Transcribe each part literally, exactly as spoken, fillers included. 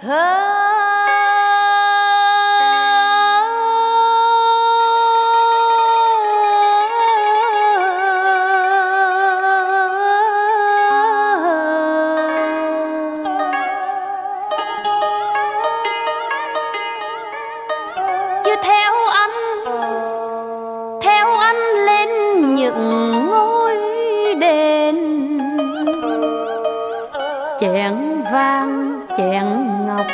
chén vang chén ngọc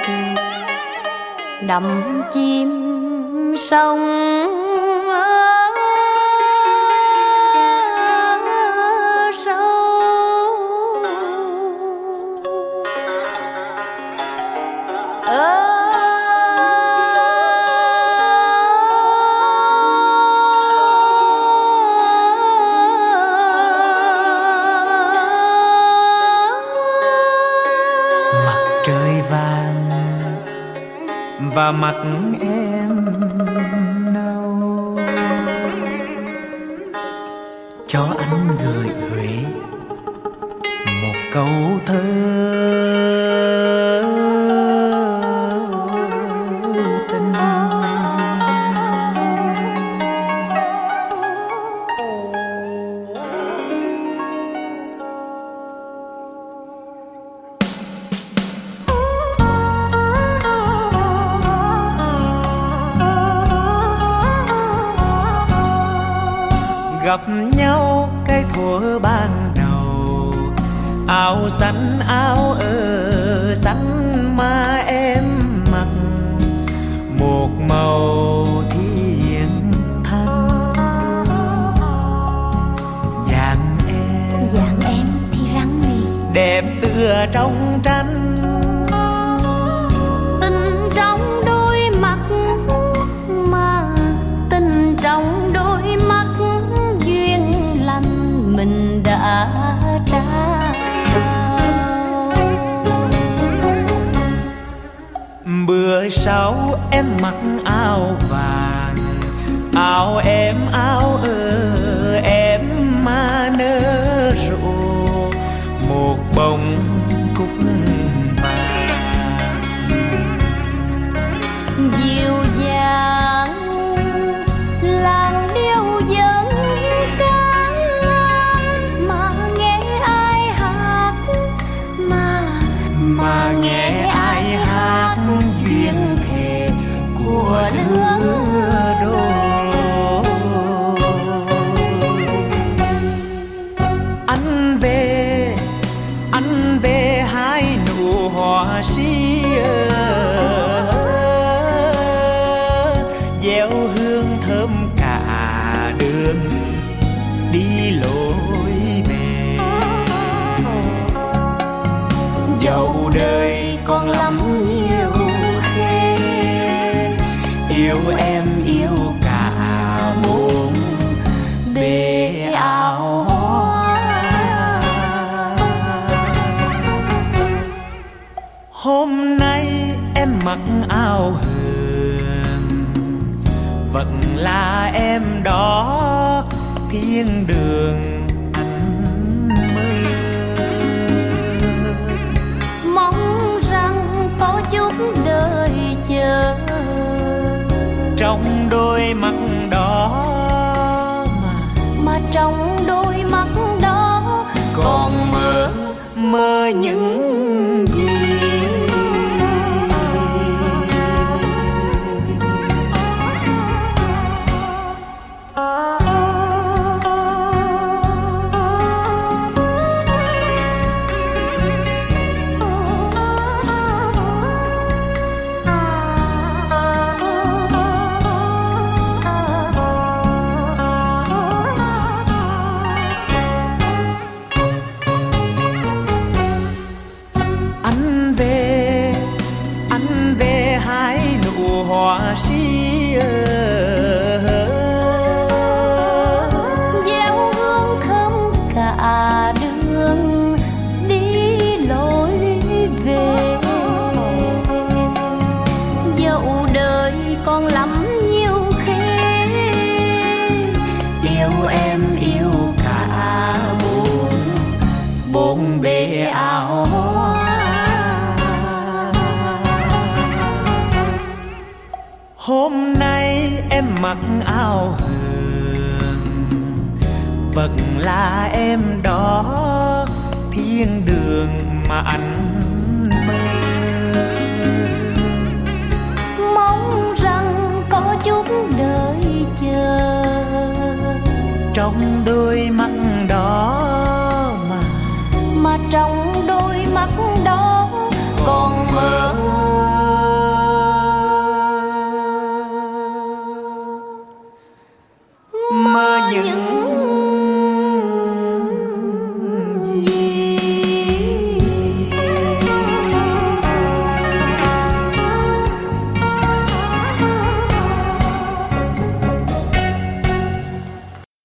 đắm chim sông sâu. Trời vàng và mặt em nâu, cho anh gửi Huế một câu thơ tình. Gặp nhau cái thuở ban đầu, áo xanh áo ở xanh mà em mặc, một màu thiên thanh. Dạng em dạng em thì răng gì đẹp tựa trong tranh, tình trong đôi mắt mà tình trong đôi mắt duyên lành mình đã trao. Bữa sau em mặc áo vàng, áo em áo ở em mà nở rộ một bông cúc vàng. Dịu dàng làng điệu dẫn ca mà nghe ai hát, mà mà nghe ai hát duyên thề của lứa đôi. Anh về anh về hai nụ hoa si gieo hương thơm cả đường đi lối về. Dẫu đời còn lắm nhiều khê, yêu em yêu cả bốn bề áo hoa. Hôm nay em mặc áo hường, vẫn là em đó thiên đường anh mơ. mong rằng có chút đời chờ, Trong đôi mắt đó mà mà trong đôi mắt đó còn mơ mơ những gì. Anh về anh về hai nụ hoa si gieo hương thơm cả đường đi lối về. Dẫu đời còn lắm nhiều khê, yêu em yêu cả bốn bốn bề áo hoa. Hôm nay em mặc áo hường, bậc là em đó thiên đường mà anh mơ. Mong rằng có chút đợi chờ, trong đôi mắt đó mà mà trong đôi mắt đó còn mơ